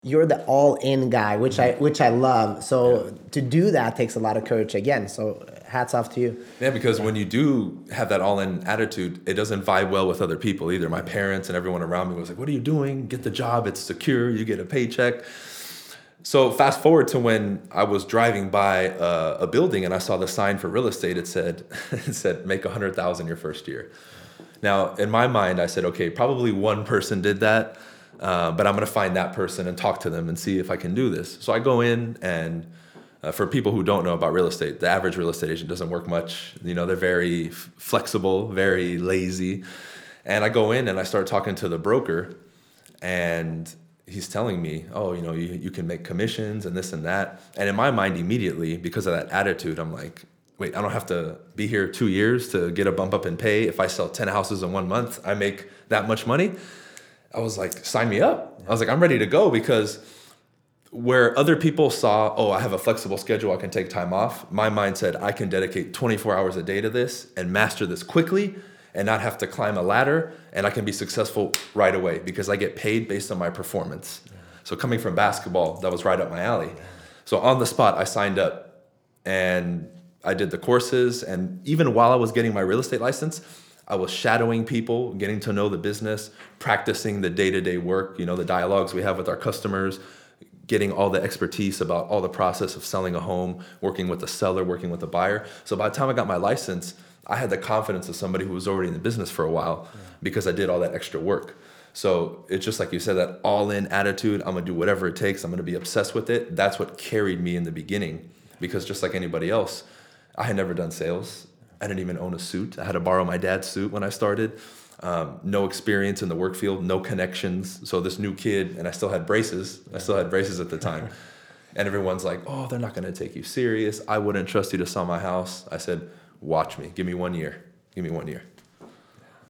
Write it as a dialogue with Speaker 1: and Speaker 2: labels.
Speaker 1: you're the all-in guy, which I love. So to do that takes a lot of courage again. So hats off to you.
Speaker 2: Yeah, because when you do have that all-in attitude, it doesn't vibe well with other people either. My parents and everyone around me was like, "What are you doing? Get the job. It's secure. You get a paycheck." So fast forward to when I was driving by a building and I saw the sign for real estate. It said, it said, make 100,000 your first year. Now, in my mind, I said, okay, probably one person did that, but I'm going to find that person and talk to them and see if I can do this. So I go in and for people who don't know about real estate, the average real estate agent doesn't work much. You know, they're very flexible, very lazy. And I go in and I start talking to the broker, and he's telling me, oh, you know, you can make commissions and this and that. And in my mind, immediately, because of that attitude, I'm like, wait, I don't have to be here 2 years to get a bump up in pay. If I sell 10 houses in 1 month, I make that much money. I was like, sign me up. I was like, I'm ready to go, because where other people saw, oh, I have a flexible schedule, I can take time off, my mind said, I can dedicate 24 hours a day to this and master this quickly and not have to climb a ladder, and I can be successful right away because I get paid based on my performance. Yeah. So coming from basketball, that was right up my alley. Yeah. So on the spot, I signed up and I did the courses. And even while I was getting my real estate license, I was shadowing people, getting to know the business, practicing the day-to-day work, you know, the dialogues we have with our customers, getting all the expertise about all the process of selling a home, working with the seller, working with the buyer. So by the time I got my license, I had the confidence of somebody who was already in the business for a while, because I did all that extra work. So it's just like you said, that all-in attitude. I'm going to do whatever it takes. I'm going to be obsessed with it. That's what carried me in the beginning, because just like anybody else, I had never done sales. I didn't even own a suit. I had to borrow my dad's suit when I started. No experience in the work field, no connections. So this new kid, and I still had braces. I still had braces at the time. And everyone's like, oh, they're not going to take you serious. I wouldn't trust you to sell my house. I said, watch me. Give me 1 year. Give me 1 year.